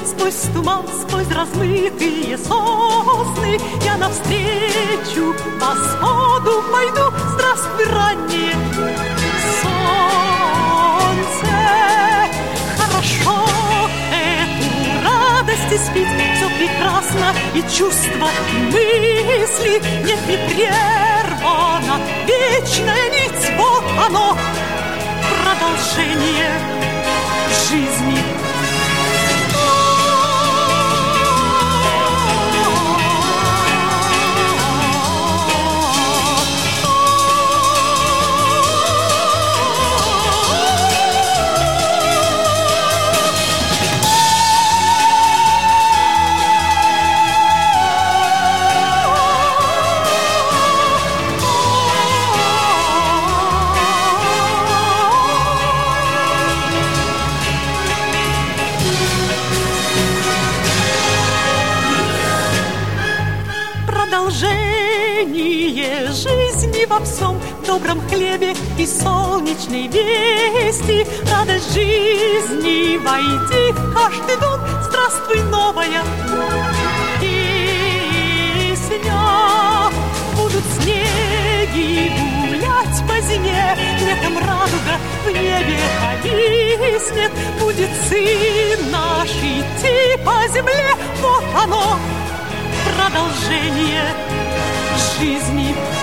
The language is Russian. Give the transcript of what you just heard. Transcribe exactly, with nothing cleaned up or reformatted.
сквозь туман, сквозь размытые сосны. Я навстречу восходу пойду. Здравствуй, раннее солнце. Хорошо эту радость испить. Все прекрасно, и чувства, и мысли нет не прервано. Вечная нить, вот оно, продолжение жизни. Продолжение жизни во всем, в добром хлебе и солнечной вести. Радость жизни войди в каждый дом. Здравствуй, новая песня. Будут снеги гулять по зиме, летом радуга в небе повиснет. Будет сын наш идти по земле, вот оно, продолжение жизни.